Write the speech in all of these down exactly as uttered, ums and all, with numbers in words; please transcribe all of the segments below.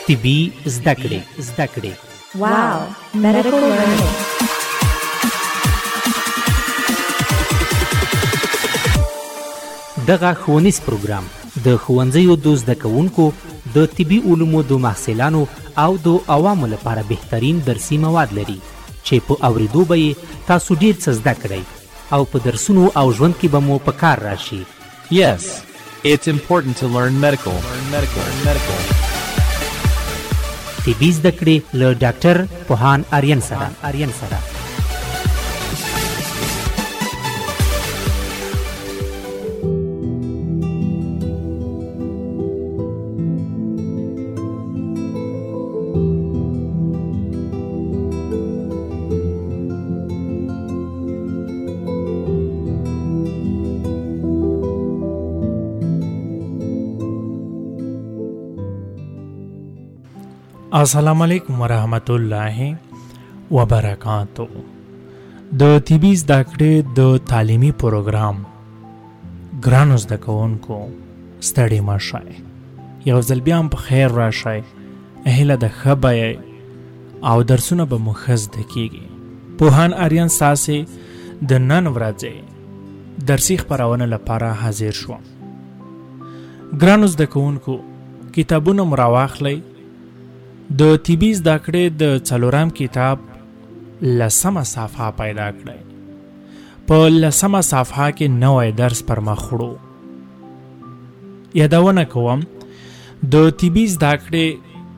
طبي زده کړې زده کړې Wow, medical learning. دغه ښوونیز پروګرام د ښوونځیو د زده کوونکو د طبي علومو د محصلانو او د عوامو لپاره بهترین درسي مواد لري چې په اوریدو به یې تاسو ډیر څه زده کړئ او په درسونو او ژوند کې به مو په کار راشي. Yes, it's important to learn medical. Learn medical. Learn medical. طبي زده کړې له ډاکټر پوهان آریان سره آریان سره السلام علیکم ورحمت الله وبرکاتو. د طبي زده کړې د تعلیمي پروګرام ګرانو زده کوونکو ستړي مه شئ، یو ځل بیا هم په خیر راشئ. هیله د ښه بیه او درسونه به مو ښه زده کیږي. پوهان آریان ستاسې د نن ورځې درسي خپرونه لپاره حاضر شوم. ګرانو زده کوونکو کتابونه مو راواخلئ. د طبي زده کړې د څلورم کتاب لسمه صفحه پیدا کړئ. په لسمه صفحه کې نوی درس پر مخ وړو. یادونه کوم د طبي زده کړې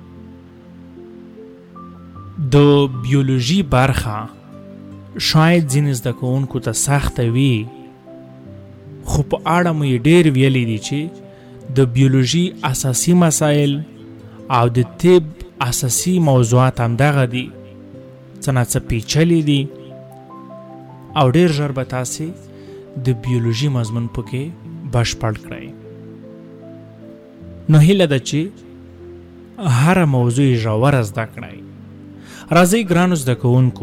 د بیولوژي برخه شاید ځینې زده کوونکو ته سخته وي، خو په اړه مو یې ډېر ویلي دي چې د بیولوژي اساسي مسایل او د طب اساسی موضوعات هم دغه دي، څه نه څه پیچلي دي او ډېر ژر به تاسې د بیولوژي مضمون پکې بشپړ کړئ. نو هیله ده چې هره موضوع ژوره زده کړئ. راځئ ګرانو زده کوونکو،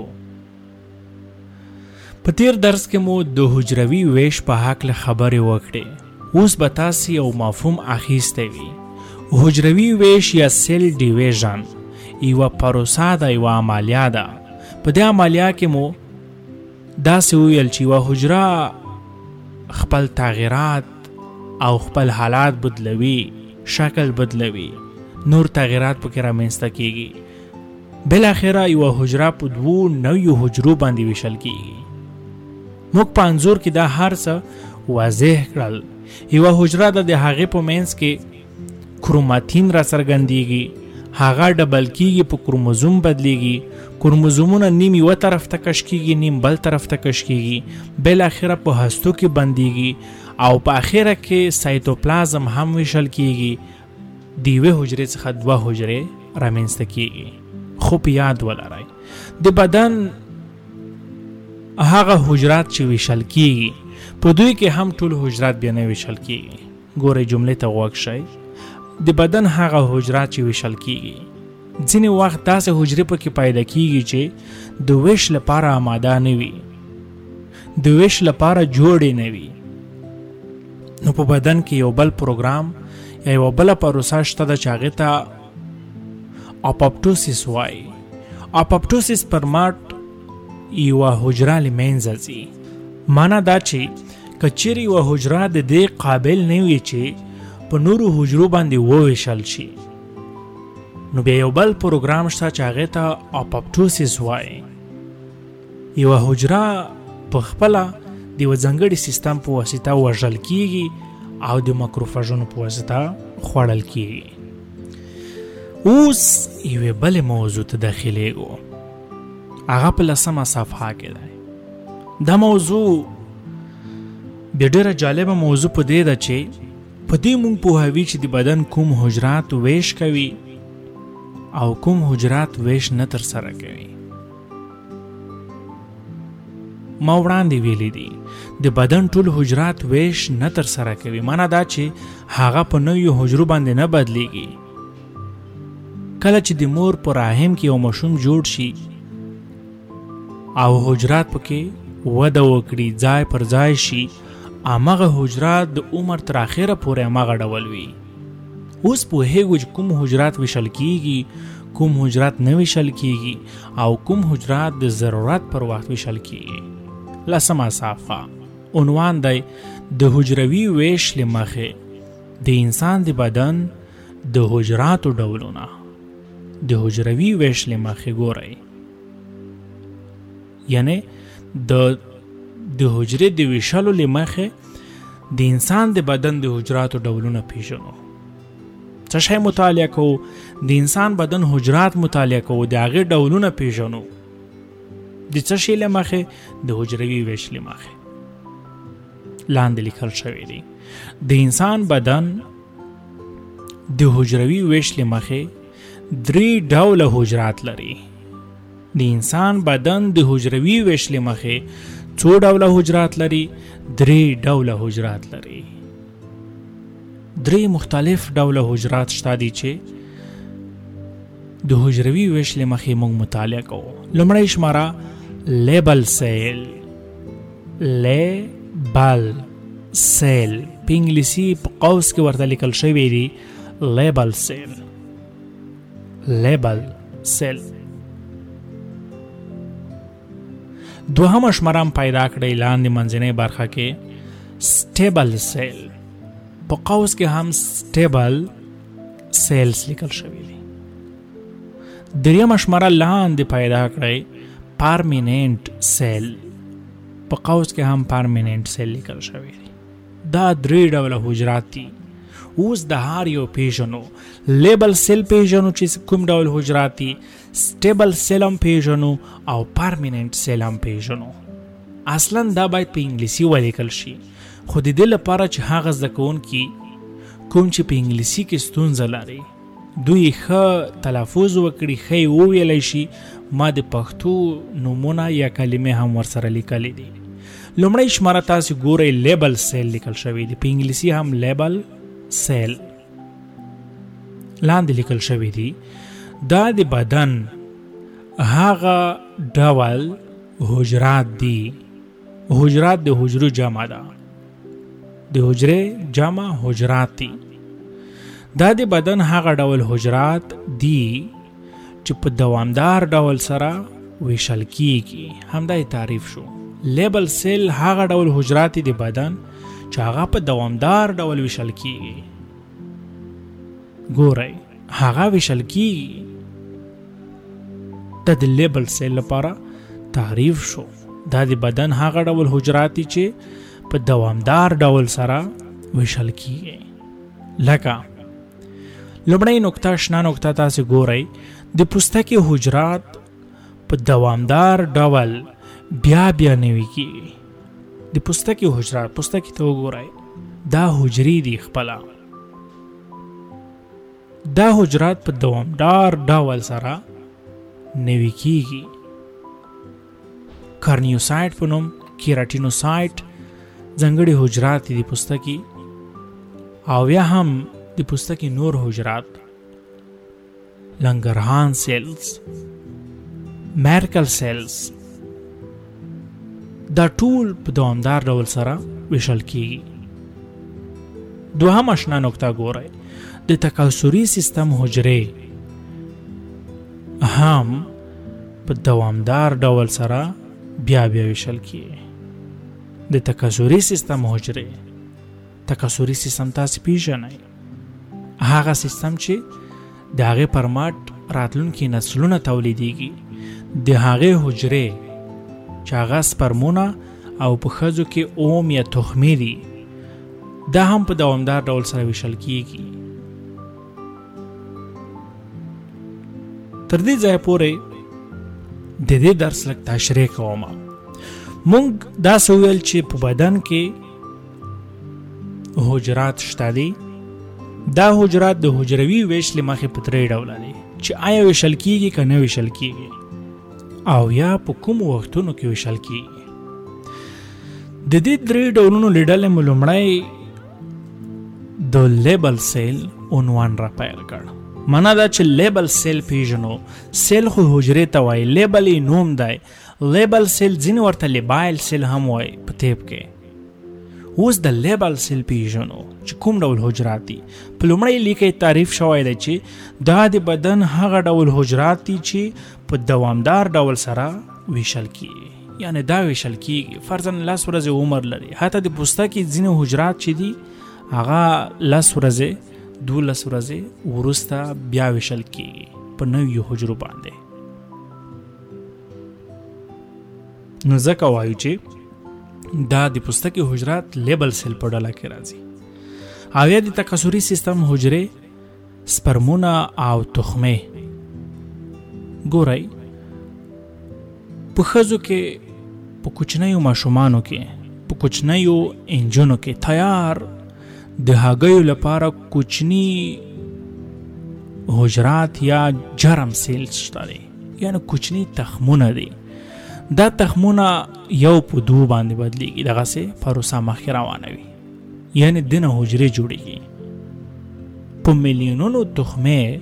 په تیر درس کې مو د حجروي ویش په هکله خبرې وکړې. اوس به تاسې یو مفهوم اخیستی وي. حجروي ویش یا سیل ډیویژن یوه پروسه ده، یوه عملیه ده. په دې عملیه کې مو داسې وویل چې یوه حجره خپل تغییرات او خپل حالات بدلوي، شکل بدلوي، نور تغییرات پکې رامنځته کیږي. بالاخره یوه حجره په دوو نویو حجرو باندې ویشل کیږي. موږ په انځور کې دا هر څه واضح کړل. یوه حجره ده، د هغې په منځ کې کروماتین را څرګندېږي، هغه ډبل کیږي، په کروموزوم بدلیږي. کروموزومونه نیم یوه طرف ته کش کیږي، نیم بل طرف ته کش کیږي، بالاخره په هستو کې بندیږي او په اخره کې سایتوپلازم هم ویشل کیږي. د یوې حجرې څخه دوه حجرې رامنځته کیږي. خو په یاد ولرئ د بدن هغه حجرات چې ویشل کیږي په دوی کې هم ټول حجرات بیا نه ویشل کیږي. ګورئ جملې ته غوږ شئ. د بدن هغه حجرات چې ویشل کیږي، ځینې وخت داسې حجرې پکې پیدا کیږي چې د ویش لپاره آماده نه وي، د ویش لپاره جوړې نه وي. نو په بدن کې یو بل پروګرام یا یوه بله پروسه شته ده چې هغې ته اپوپټوسیس وایي. اپوپټوسیس پر مټ یوه حجره له منځه ځي. معنا دا چې که چیرې یوه حجره د دې قابل نه وي چې په نورو حجرو باندې وویشل شي، نو بیا یو بل پروګرام شته چې هغې ته اپوپټوسیس وایي. یوه حجره په خپله د یوه ځانګړي سیستم په واسطه وژل کیږي او د مکروفاژونو په واسطه خوړل کیږي. اوس یوې بلې موضوع ته داخلیږو، هغه په لسمه صفحه کې دی. دا موضوع بیا ډېره جالبه موضوع په دې ده چې په دې مونږ پوهوي چې د بدن کوم حجرات ویش کوي او کوم حجرات ویش نه ترسره کوي. ما وړاندې ویلي دي د بدن ټول حجرات ویش نه ترسره کوي. معنا دا چې هغه په نویو حجرو باندې نه بدلیږي. کله چې د مور په رحم کې یو ماشوم جوړ شي او حجرات پکې وده وکړي، ځای پر ځای شي، امغه حجرات د عمر تر اخره پورې امغه ډول وي. اوس پوهیږو چې کوم حجرات ویشل کیږي، کوم حجرات نه ویشل کیږي او کوم حجرات د ضرورت پر وخت ویشل کیږي. لسمه صفحه عنوان دی د حجروي ویش له مخې د انسان د بدن د حجراتو ډولونه. د حجروي ویش له مخې ګورئ، یعنی د د حجرې د ویشلو له مخې د انسان د بدن د حجراتو ډولونه پیژنو. څه شی مطالعه کوو؟ د انسان بدن حجرات مطالعه کوو، د هغې ډولونه پیژنو. د څه شي له مخې؟ د حجروي ویش له مخې. لاندې لیکل شوی دی د انسان بدن د حجروي ویش له مخې درې ډوله حجرات لري. د انسان بدن د حجروي ویش له مخې څو ډوله حجرات لري؟ درې ډوله حجرات لري. درې مختلف ډوله حجرات شته دي چې د حجروي ویش له مخې موږ مطالعه کوو. لومړی شماره لیبل سیل. لیبل سیل په انګلیسي په قوس کې ورته لیکل شوی دی لیبل سیل. لیبل سیل. دوهمه شماره هم پیدا کړئ لاندې منځنۍ برخه کې سټیبل سیل. په قوس کې هم سټیبل سیلز لیکل شوی دی. دریمه شماره لاندې پیدا کړئ پرمیننٹ سیل. په قوس کې هم پرمیننٹ سیل لیکل شوی دی. دا درې ډوله حجرات دي. اوس د هر یو پیژنو. لیبل سیل پیژنو چې کوم ډول حجرات دي، سټیبل سیل هم پیژنو او پرمیننٹ سیل هم پیژنو. اصلا دا باید په انګلیسي ولیکل شي، خو د دې لپاره چې هغه زده کوونکي کوم چې په انګلیسي کې ستونزه لري دوی ښه تلفظ وکړي، ښه یې وویلی شي، ما د پښتو نومونه یا کلمې هم ورسره لیکلي دي. لومړی شماره تاسې ګورئ لیبل سیل لیکل شوی دی، په انګلیسي هم لیبل سیل. لاندې لیکل شوی دی دا د بدن هغه ډول حجرات دي. حجرات د حجرو جمع ده، د حجرې جمع حجرات دي. دا د بدن هغه ډول حجرات دي چې په دوامدار ډول سره ویشل کیږي. همدا تعریف شو. لیبل سیل هغه ډول حجرات دي د بدن چې هغه په دوامدار ډول ویشل کیږي. ګورئ هغه ویشل کیږي. دا د لیبل سیل لپاره تعریف شو. دا د بدن هغه ډول حجرات دي چې په دوامدار ډول سره ویشل کیږي. لکه لومړی نقطه شنه نقطه تاسې ګورئ د پوستکي حجرات په دوامدار ډول بیا بیا نوي کیږي. د پوستکي حجرات پوستکي ته وګورئ، دا حجرې دي خپله. دا حجرات په دوامدار ډول سره نوي کیږي. کارنیوسایت په نوم کیراتینوسایت ځانګړي حجرات دي د پوستکي، او یا هم د پوستکي نور حجرات لنګرهان سیلز، مارکل سیلز، دا ټول په دوامدار ډول سره ویشل کیږي. دوهم آشنا نقطه ګورئ د تکاثري سیستم حجرې هم په دوامدار ډول سره بیا بیا ویشل کیږي. د تکاثري سیستم حجرې، تکاثري سیستم تاسې پیژنئ، هغه سیستم چې د هغې پر مټ راتلونکي نسلونه تولیدیږي. د هغې حجرې چې هغه سپرمونه او په ښځو کې اوم یا تخمې دي، دا هم په دوامدار ډول سره ویشل کیږي. تر دې ځایه پورې د دې درس لږ تشریح کوم. مونږ داسې وویل چې په بدن کې حجرات شته دي. دا حجرات د حجروي ویش له مخې په درې ډوله دي چې آیا ویشل کیږي که نه ویشل کیږي او یا په کومو وختونو کې ویشل کیږي. د دې درې ډولونو له ډلې مو لومړی د لیبل سیل عنوان را پیل کړ. معنا دا چې لیبل سیل پیژنو. سیل خو حجرې ته وایي، لیبل یې نوم دی. لیبل سیل ځینې ورته لیبایل سیل هم وایي په طب کې. اوس د لیبل سیل پیژنو چې کوم ډول حجرات دي. په لومړی لیک کې تعریف شوی دی چې دا د بدن هغه ډول حجرات دي چې په دوامدار ډول سره ویشل کیږي، یعنی دا ویشل کیږي. فرضاً لس ورځې عمر لري، حتی د پوستکي ځینې حجرات چې دي هغه لس ورځې دولس ورځې وروسته بیا ویشل کیږي په نویو حجرو باندې. نو ځکه وایو چې دا د پوستکي حجرات لیبل سیل په ډله کې راځي. او یا د تکثري سیستم حجرې، سپرمونه او تخمې. ګورئ په ښځو کې، په کوچنیو ماشومانو کې، په کوچنیو انجونو کې تیار د هګیو لپاره کوچني حجرات یا جرم سیل شته دي، یعنی کوچني تخمونه دي. دا تخمونه یو په دو باندې بدلیږي، دغسې پروسه مخکې روانه وي، یعنی دنه حجرې جوړېږي. په میلیونونو تخمې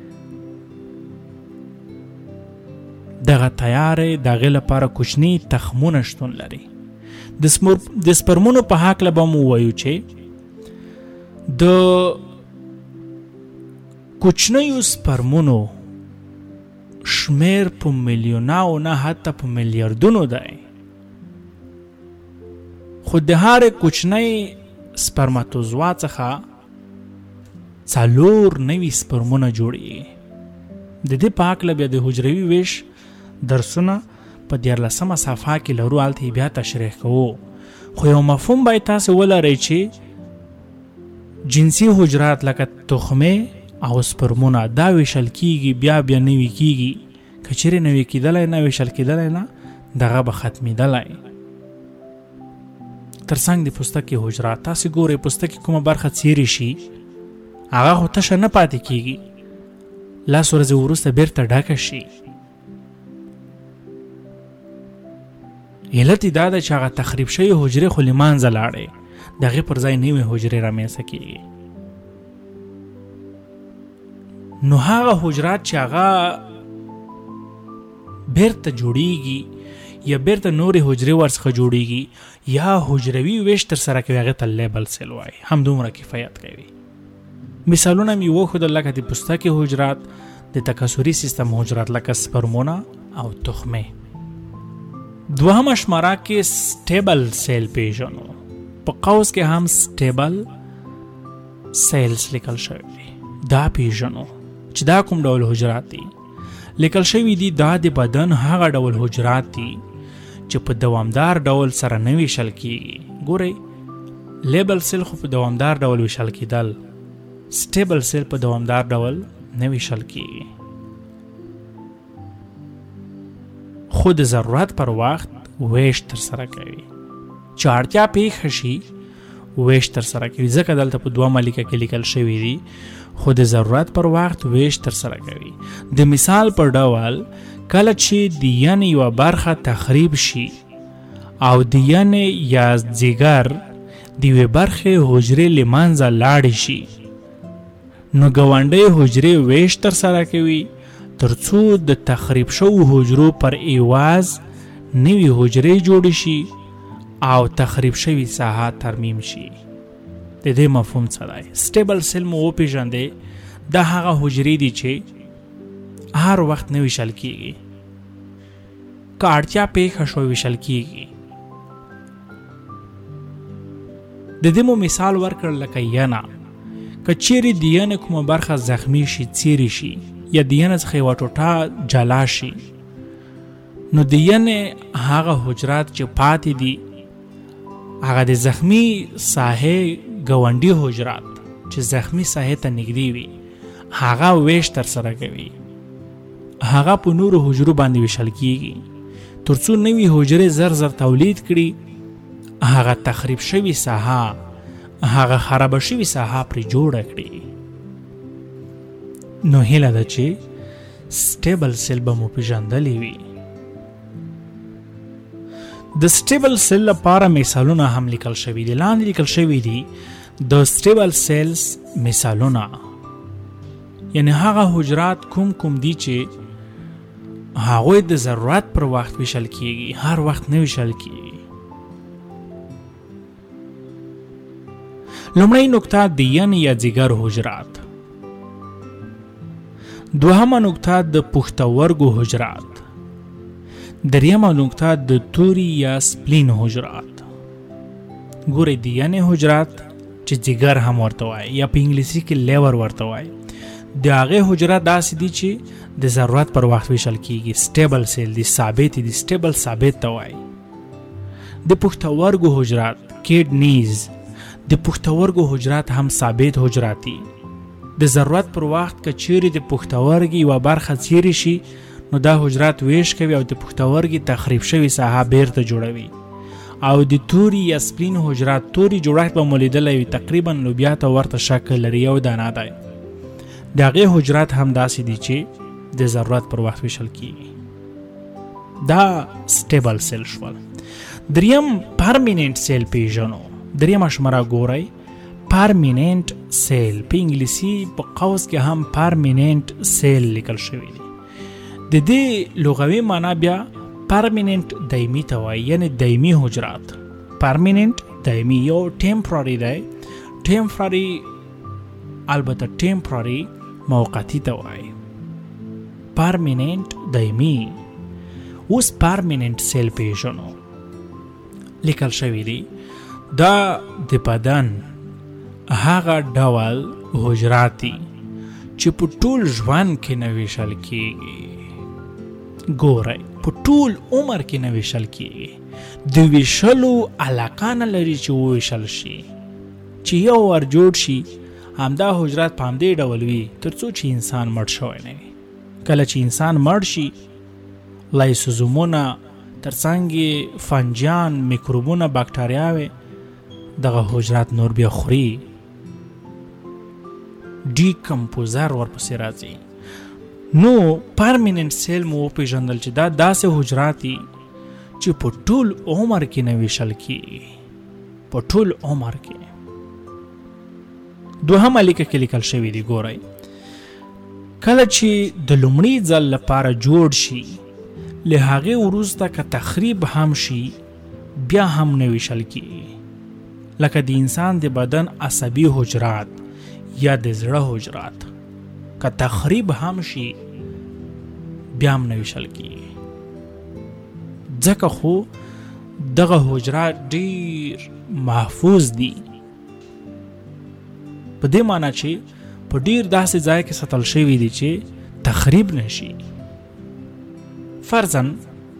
دغه تیارې د هغې لپاره کوچني تخمونه شتون لري. د سپرمونو په هکله به مو ووایو چې د کوچنیو سپرمونو شمیر په میلیوناو نه حتی په میلیاردونو دی، خو د هر کوچنی سپرماتوزوا څخه څلور نوي سپرمونه جوړېږي. د دې په هکله بیا د حجروي ویش درسونه په دیارلسمه صفحه کې لرو، هلته بیا تشریح کوو. خو یو مفهوم باید تاسې ولرئ چې جنسي حجرات لکه تخمې او سپرمونه دا ویشل کیږي، بیا بیا نوي کیږي. که چیرې نوي کیدلی نه، ویشل کیدلی نه، دغه به ختمیدلی. ترڅنګ د پوستکي حجرات تاسې ګورئ پوستکي کومه برخه څیرې شي هغه خو تشه نه پاتې کیږي، لس ورځې وروسته بیرته ډکه شي. علت دا ده چې هغه تخریب شوي حجرې خو له منځه لاړې، د هغې پر ځای نوې حجرې رامنځته کیږي. نو هغه حجرات چې هغه بیرته جوړیږي یا بیرته نورې حجرې ورڅخه جوړیږي یا حجروي ویش ترسره کوي، هغې ته لیبل سیل وایي. همدومره کفایت کوي. مثالونه مې وښودل لکه د پوستکي حجرات، د تکثري سیستم حجرات لکه سپرمونه او تخمې. دوهمه شماره کې سټیبل سیل پیژنو. په قوس کې هم سټیبل سیلز لیکل شوی، دا پیژنو چې دا کوم ډول حجرات دي. لیکل شوی دي دا د بدن هغه ډول حجرات دي چې په دوامدار ډول سره نه ویشل کیږي. ګورئ لیبل سیل خو په دوامدار ډول ویشل کیدل، سټیبل سیل په دوامدار ډول نه ویشل کیږي. خو د ضرورت پر وخت ویش ترسره کوي، چې اړتیا پیښه شي ویش ترسره کوي. ځکه دلته په دوه ملیکه کې لیکل شوی دي خو د ضرورت پر وخت ویش ترسره کوي. د مثال پر ډول کله چې د ینې یوه برخه تخریب شي او د ینې یا ځیګر د یوې برخې حجرې له منځه لاړې شي، نو ګاونډۍ حجرې ویش ترسره کوي ترڅو د تخریب شوو حجرو پر ایواز نوي حجرې جوړې شي او تخریب شوي ساحه ترمیم شي. د دې مفهوم څه دی؟ سټیبل سیل مو وپېژندې، دا هغه حجرې دي چې هر وخت نه ویشل کیږي، که اړتیا پیښه شوه ویشل کیږي. د دې مو مثال ورکړ لکه ینه. که چیرې د ینې کومه برخه زخمی شي، څیرې شي یا د ینې څخه یوه ټوټه جلا شي، نو د ینې هغه حجرات چې پاتې دي هغه د زخمی ساحې ګاونډي حجرات چې زخمی ساحې ته نږدې وي هغه ویش ترسره کوي، هغه په نورو حجرو باندې ویشل کیږي ترڅو نوي حجرې زر زر تولید کړي، هغه تخریب شوي ساحه، هغه خراب شوي ساحه پرې جوړه کړي. نو هیله ده چې سټیبل سیل به مو پېژندلی وي. د سټیبل سیل لپاره مثالونه هم لیکل شوي دي. لاندې لیکل شوي دي د سټیبل سیلز مثالونه، یعنی هغه حجرات کوم کوم دي چې هغوی د ضرورت پر وخت ویشل کیږي، هر وخت نه ویشل کیږي. لومړی نقطه د ین یا ځیګر حجرات. دوهمه نقطه د پښتورګو حجرات. دریمه نقطه د توري یا سپلین حجرات. ګورئ د ین حجرات چې ځیګر هم ورته وایي یا په انګلیسي کې لیور ورته وایي، د هغې حجرات داسې دي چې د ضرورت پر وخت ویشل کیږي. سټیبل سیل دي، ثابت دي، سټیبل ثابت ته وایي. د پښتورګو حجرات کیډنیز، د پښتورګو حجرات هم ثابت حجرات دي. د ضرورت پر وخت که چیرې د پښتورګي یوه برخه څیرې شي نو دا حجرات ویش کوي او د پښتورګي تخریب شوي ساحه بیرته جوړوي. او د توري یا سپلین حجرات، توري جوړښت به مو لیدلی وي، تقریبا لوبیا ته ورته شکل لري، یو دانه دی. د هغې حجرات هم داسې دي چې د ضرورت پر وخت ویشل کیږي. دا سټیبل سیل شول. دریم پرمیننٹ سیل پیژنو. دریم شمره ګورئ، پرمیننٹ سیل په انګلیسي په قوس کې هم پرمیننٹ سیل لیکل شوی دی. د دې لغوي معنا بیا پرمیننٹ دایمي ته وایي، یعنی دایمي حجرات. پرمیننٹ دایمي یو ټیمپراري دی، ټیمپراري البته ټیمپراري موقتی ته وایي. پرمیننٹ دایمي. اوس پرمیننٹ سیل پیژنو. لیکل شوی دی دا د بدن هغه ډول حجرات دي چې په ټول ژوند کې نه ویشل کیږي. ګورئ، په ټول عمر کې نه ویشل کیږي. د ویشلو علاقه نه لري چې وویشل شي. چې یو ور جوړ شي همدا حجرات په همدې ډول وي تر څو چې انسان مړ شوی نه وي. کله چې انسان مړ شي لایسوزومونه ترڅنګ فنجان، میکروبونه، باکتریاوې دغه حجرات نور بیا خوري، ډیکمپوزر ورپسې راځي. نو پرمیننٹ سیل مو وپېژندل چې دا داسې حجرات دي چې په ټول عمر کې نه ویشل کیږي. په ټول عمر کې. دوهمه لیکه کې لیکل شوي دي. ګورئ، کله چې د لومړي ځل لپاره جوړ شي له هغې وروسته که تخریب هم شي بیا هم نه ویشل کیږي. لکه د انسان د بدن عصبي حجرات یا د زړه حجرات، که تخریب هم شي بیا هم نه ویشل کیږي. ځکه خو دغه حجرات ډیر محفوظ دي، په دې معنی چې په ډیر داسې ځای کې ساتل شوي دي چې تخریب نشي. فرضاً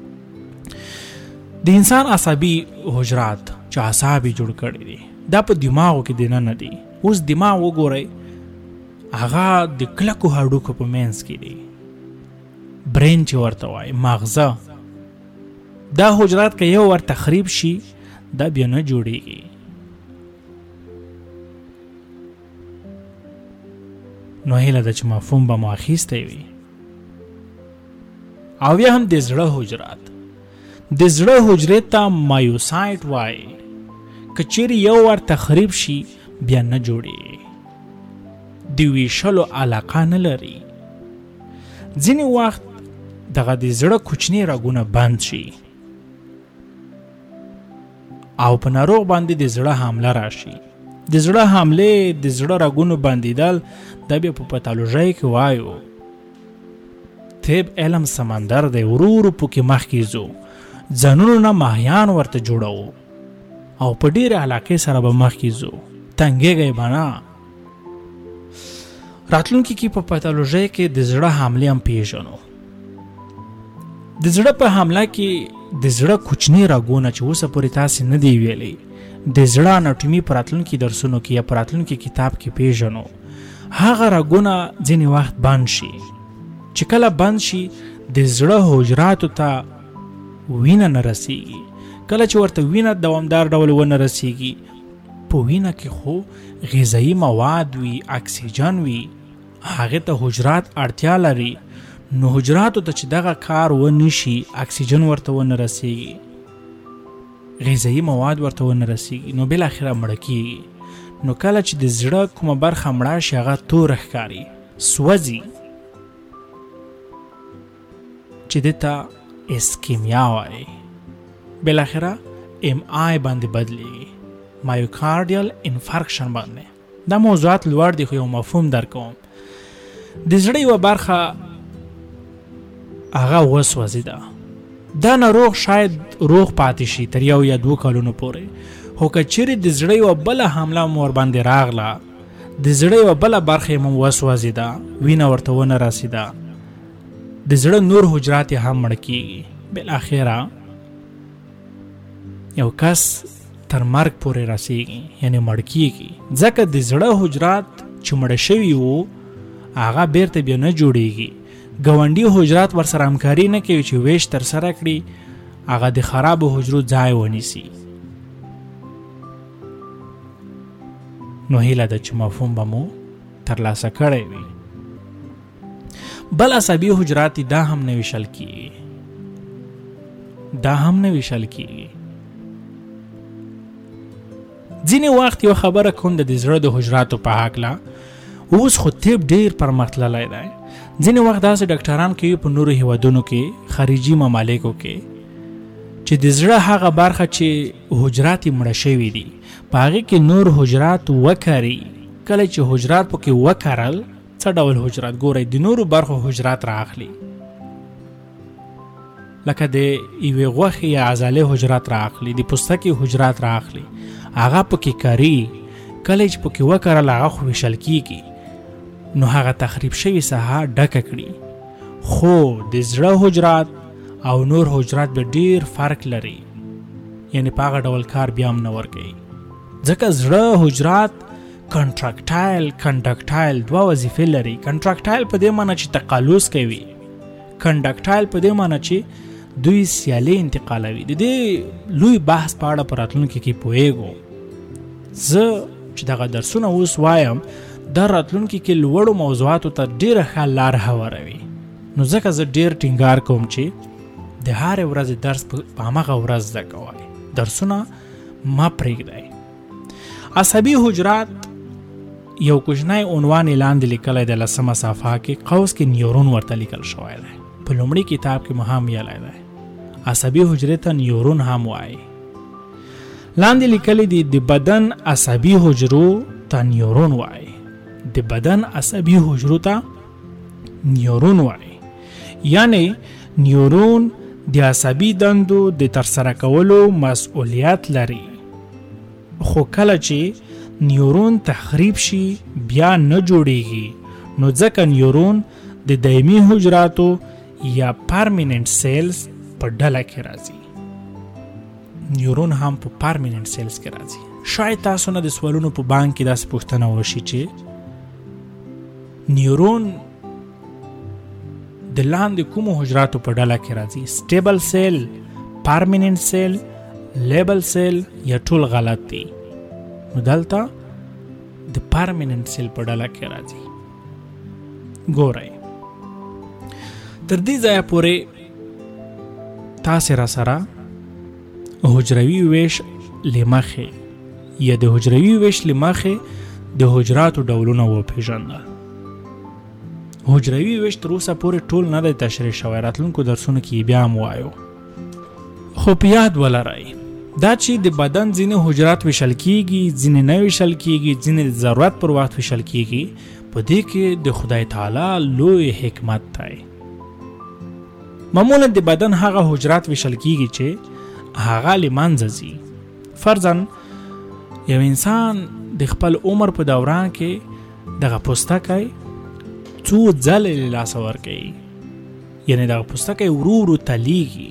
د انسان عصبي حجرات چې اعصاب جوړ کړي دي دا په دماغو کې دننه دي. اوس دماغ وګورئ، هغه د کلکو هډوکو په منځ کې دی، برین چې ورته وایي، ماغزه. دا حجرات که یو ور تخریب شي دا بیا نه جوړیږي. نو هیله ده چې مفهوم به مو اخیستی وي. او بیا هم د زړه حجرات. د زړه حجرې ته مایوسایټ وایي. که چیرې یو ور تخریب شي بیا نه جوړیږي، د ویشلو علاقه نه لري. ځینې وخت دغه د زړه کوچني رګونه بند شي او په ناروغ باندې د زړه حمله راشي. د زړه حمله د زړه رګونو بندیدل دا بیا په پاتولوژي کې وایو. طب علم سمندر دی، ورو ورو پکې مخکې ځو. ځانونو نه ماهیان ورته جوړو او په ډېرې علاقې سره به مخکې ځو. تنګېږئ به نه. راتلونکي کې په پاتولوژي کې د زړه حملې هم پیژنو. د زړه په حمله کې د زړه کوچني رګونه چې اوسه پورې تاسې نه دی ویلي د زړه اناټومي په راتلونکي درسونو کې یا په راتلونکي کتاب کې پیژنو. هغه رګونه ځینې وخت بند شي. چې کله بند شي د زړه حجراتو ته وینه نه رسیږي. کله چې ورته وینه دوامدار ډول ونه رسیږي، په وینه کې خو غذایي مواد وي، اکسیجن وي، هغې ته حجرات اړتیا لري. نو حجراتو ته چې دغه کار ونه شي، اکسیجن ورته ونه رسیږي، غذایي مواد ورته ونه رسیږي، نو بالاخره مړه کیږي. نو کله چې د زړه کومه برخه مړه شي هغه تور ښکاري، سوځي، چې دې ته اسکیمیا وایي. بالاخره ام آی باندې بدلیږي. مایوکارډیل انفارکشن باندې. دا موضوعات لوړ دي خو یو مفهوم درکوم. د زړه یوه برخه هغه وسوځي ده. دا ناروغ شاید روغ پاتې شي تر یو یا دوه کلونو پورې، خو که چیرې د زړه یوه بله حمله مو ورباندې راغله، د زړه یوه بله برخه یې مو وسوځېده، وینه ورته ونه رسېده، د زړه نور حجرات یې هم مړه کېږي، بالاخره یو کس تر مرګ پورې رسېږي، یعنې مړ کېږي. ځکه د زړه حجرات چې مړه شوي وو هغه بیرته بیا نه جوړېږي. ګاونډي حجرات ورسره همکاري نه کوي چې ویش ترسره کړي، هغه د خرابو حجرو ځای ونیسي. نو هیله ده چې مفهوم به مو ترلاسه کړی وي. بل عصبي حجرات دا هم نه ویشل کېږي، دا هم نه ویشل کېږي. ځینې وخت یو خبره کوم د زړه د حجراتو په هکله، اوس خو طب ډېر پرمختللی دی. ځینې وخت داسې ډاکټران کوي په نورو هیوادونو کې، خارجي ممالکو کې، چې د زړه هغه برخه چې حجرات یې مړه شوي دي په هغې کې نور حجرات وکري. کله چې حجرات پکې وکرل، څه ډول حجرات؟ ګورئ، د نورو برخو حجرات رااخلي، لکه د یوې غوښې یا عضلې حجرات رااخلي، د پوستکي حجرات رااخلي، هغه پکې کاري. کله چې پکې وکرل هغه خو ویشل کېږي، نو هغه تخریب شوي ساحه ډکه کړي. خو د زړه حجرات او نور حجرات به ډېر فرق لري، یعنی په هغه ډول کار بیا هم نه ورکوي. ځکه زړه حجرات کنټراکټایل کنډکټایل دوه وظیفې لري. کنټراکټایل په دې معنی چې تقلص کوي، کنډکټایل په دې معنی چې دوی سیالي انتقالوي. د دې لوی بحث په اړه په راتلونکي کې پوهیږو. زه چې دغه درسونه اوس وایم، دا راتلونکي کې لوړو موضوعاتو ته ډېره ښه لار هواروي. نو ځکه زه ډېر ټینګار کوم چې د هرې ورځې درس په همغه ورځ زده کوئ، درسونه مه پرېږدئ. عصبي حجرات یو کوچنی عنوان یې لاندې لیکلی دی، لسمه صفحه کې قوس کې نیورون ورته لیکل شوی دی. په لومړي کتاب کې مو هم ویلی دی. عصبي حجرې ته نیورون هم وایي. لاندې لیکلی دی د بدن عصبي حجرو ته نیورون وایي. د بدن عصبي حجرو ته نیورون وایي، یعنی نیورون د عصبي دندو د ترسره کولو مسئولیت لري. خو کله چې نیورون تخریب شي بیا نه جوړیږي، نو ځکه نیورون د دایمي حجراتو یا پرمیننٹ سیلز په ډله کې راځي. نیورون هم په پرمیننٹ سیلز کې راځي. شاید تاسو نه د سوالونو په بانک کې داسې پوښتنه وشي چې نیورون د لاندې کومو حجراتو په ډله کې راځي؟ سټیبل سیل، پرمیننٹ سیل، لیبل سیل یا ټول غلط دي؟ نو دلته د پرمیننٹ سیل په ډله کې راځي. ګورئ، تر دې ځایه پورې تاسې را سره حجروي ویش لمخې یا د حجروي ویش لمخې د حجراتو ډولونه وپېژندل. حجروي ویش تر اوسه پورې ټول نه دی تشریح شوی، راتلونکو درسونو کې بیا هم وایو. خو په یاد ولرئ دا چې د بدن ځینې حجرات ویشل کېږي، ځینې نه ویشل کېږي، ځینې د ضرورت پر وخت ویشل کېږي. په دې کې د خدای تعالی لوی حکمت دی. معمولا د بدن هغه حجرات ویشل کېږي چې هغه له منځه ځي. فرضاً یو انسان د خپل عمر په دوران کې دغه پوستکی څو ځلې له لاسه ورکوي، یعنې دغه پوستکی ورو ورو تلیږي.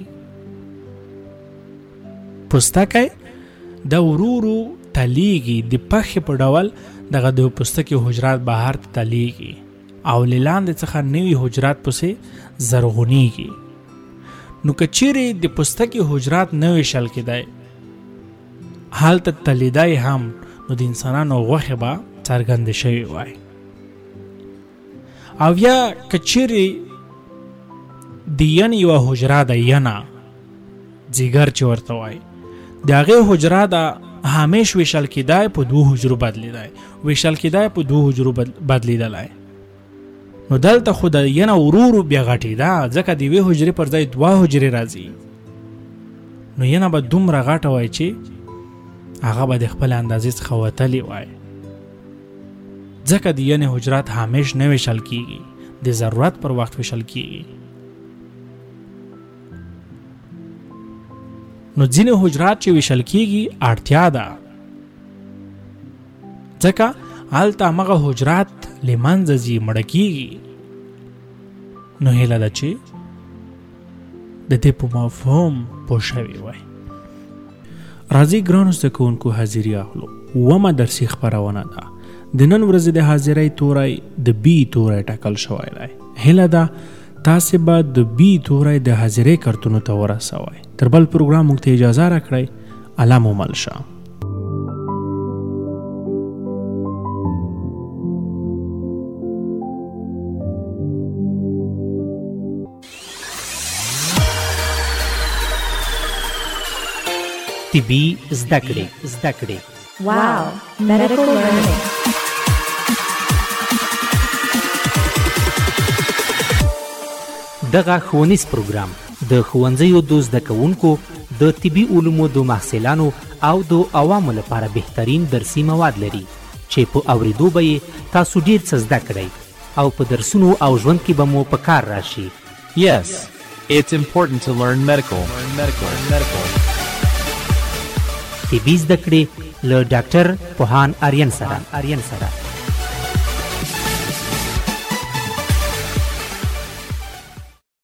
پوستکی د ورو ورو تلیږي، د پخې په ډول دغه د پوستکي حجرات بهر ته تلیږي او له لاندې څخه نوي حجرات پسې زرغونیږي. نو که چیرې د پوستکي حجرات نه ویشل کېدی، هلته تلیدای هم، نو د انسانانو غوښې به څرګندې شوې وای. او یا که چیرې د ین یوه حجره ده، ینه ځیګر چې ورته وای، د هغې حجره ده همیش ویشل کېدای په دوه حجرو بدلیدای، ویشل کېدای په دوه حجرو بدلیدلی. نو دلته خو د ینه ورو ورو بیا غټېده، ځکه د یوې حجرې پر ځای دوه حجرې راځي. نو ینه به دومره غټه وای چې هغه به د خپل اندازې څخه وتلی وای. ځکه د ینې حجرات همیش نه ویشل کیږي، د ضرورت پر وخت ویشل کیږي. نو ځینې حجرات چې ویشل کیږي اړتیا ده، ځکه هلته همغه حجرات له منځه ځي، مړه کیږي. نو هیله ده چې د دې په مفهوم پوه شوي وای. راځئ ګرانو زده کوونکو حاضري اخلو. اوومه درسي خپرونه ده. د نن ورځې د حاضرۍ توری د بي توری ټاکل شوی دی. هیله ده تاسې به د بي توری د حاضرۍ کارتونو ته ورسوئ. تر بل پروګرام موږ ته اجازه راکړئ. الله مو مل شه. طبي زده کړې زده کړې Wow, medical learning. دغه ښوونیز پروګرام د ښوونځیو د زده کوونکو د طبي علومو د محصلانو او د عوامو لپاره بهترین درسي مواد لري چې په اورېدو به یې تاسو ډېر څه زده کړئ او په درسونو او ژوند کې به مو په کار راشي. Yes, it's important to learn medical. Learn medical. Learn medical. طبي زده کړې له ډاکټر پوهان آریان سره آریان سره